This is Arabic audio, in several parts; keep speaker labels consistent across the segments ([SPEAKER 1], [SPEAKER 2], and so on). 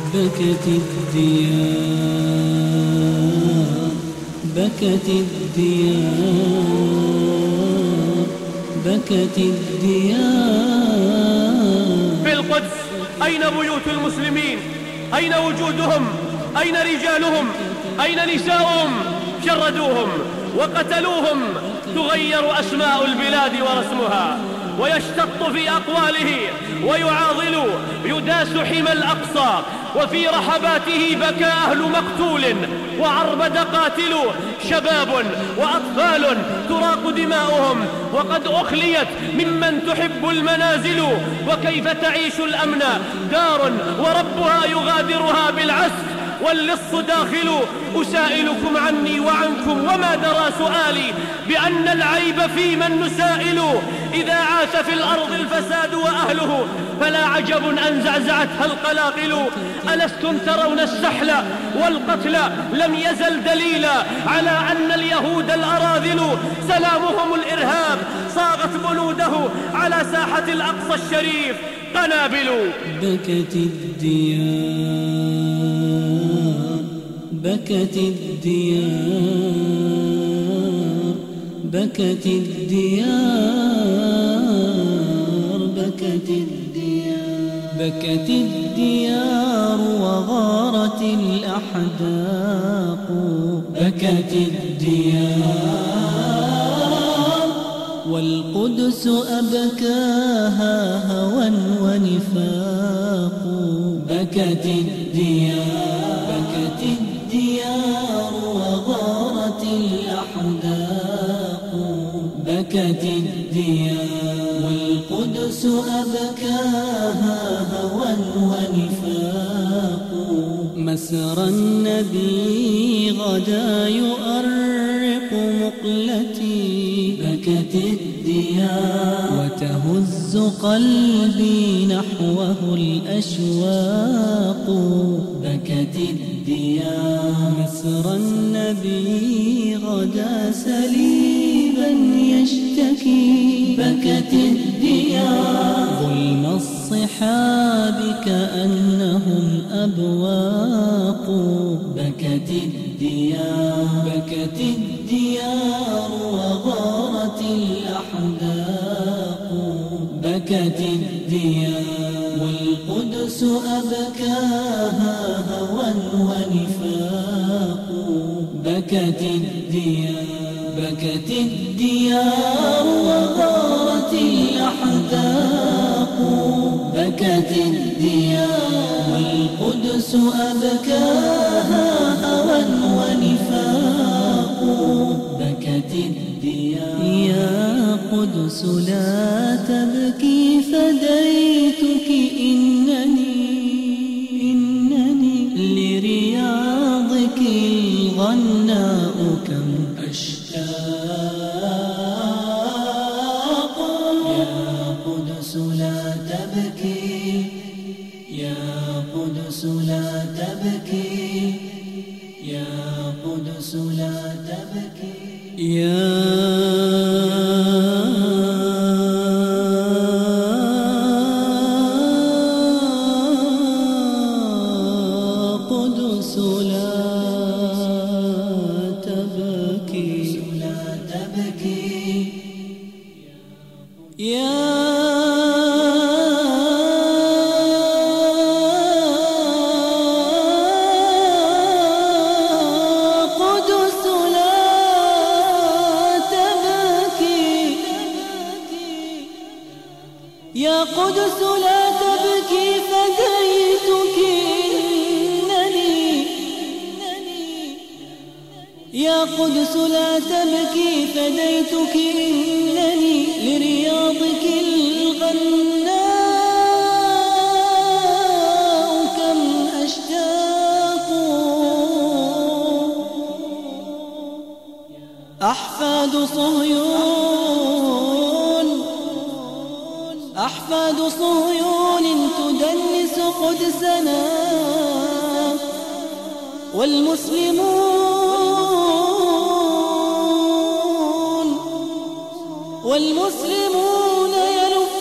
[SPEAKER 1] بكت الديار بكت الديار بكت الديار.
[SPEAKER 2] في القدس أين بيوت المسلمين؟ أين وجودهم؟ أين رجالهم؟ أين نساؤهم؟ شردوهم وقتلوهم. تغير أسماء البلاد ورسمها، ويشتط في أقواله ويعاضل، يداس حمى الأقصى وفي رحباته بكى أهل مقتول وعربد قاتل، شباب وأطفال تراق دماؤهم وقد أخليت ممن تحب المنازل. وكيف تعيش الأمن دار وربها يغادرها بالعسف واللص داخل؟ أسائلكم عني وعنكم وما درى سؤالي بأن العيب في من نسائل. إذا عاش في الأرض الفساد وأهله فلا عجب أن زعزعتها القلاقل. ألستم ترون السحل والقتل لم يزل دليلا على أن اليهود الأراذل سلامهم الإرهاب صاغت بنوده على ساحة الأقصى الشريف قنابل.
[SPEAKER 1] بكت الديار بكت الديار بكت الديار بكت الديار بكت الديار وغارت الأحداق. بكت الديار والقدس أبكاها هوى ونفاق. بكت الديار بكت الديار وغارت الأحداق. بكت الديار والقدس أبكاها هوى ونفاق. مسرى النبي غدا يؤرق مقلتي. بكت الديار وتهز قلبي نحوه الأشواق. بكت الديار مسرى النبي غدا سليبا يشتكي. بكت الديار ظلم الصحاب كأنهم أبواق. بكت الديار بكت الديار وغارت الأحداق. بكت الديار والقدس أبكاها هوى ونفاق. بكت الديار بكت الديار وغارت الأحداق. بكت الديار والقدس أبكاها هوى ونفاق. بكت الديار يا قدس لا تبكي فديتك إنني لرياضك الغناء كم أشتاق. يا قدس لا تبكي يا قدس لا تبكي يا قدس لا تبكي يا قدس لا تبكي يا قدس لا تبكي يا قدس لا تبكي فديتك إنني يا قدس لا تبكي فديتك إنني لرياضك الغناء كم أشتاق. أحفاد صهيون تدنس قدسنا والمسلمون يلفهم إطراق.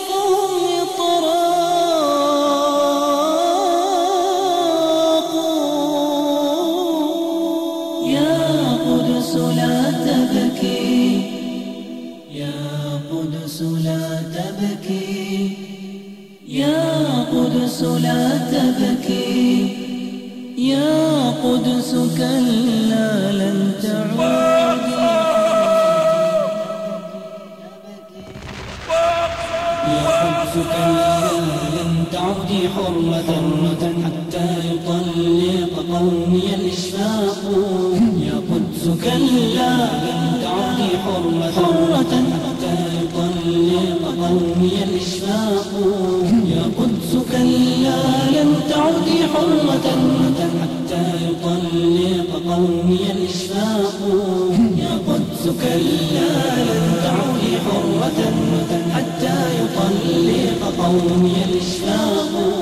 [SPEAKER 1] يا قدس لا تبكي، يا قدس كلا لن تعودي، يا قدس كلا لن تعودي حرة حتى يطلق قومي الإشفاق، يا قدس كلا لن تعودي حرة حتى يطلق قومي الإشفاق، يا قدس كلا لن تعودي حرة حتى يطلق قومي الإشفاق، يا قدس كلا لن تعودي حرة حتى يطلق قومي الإشفاق.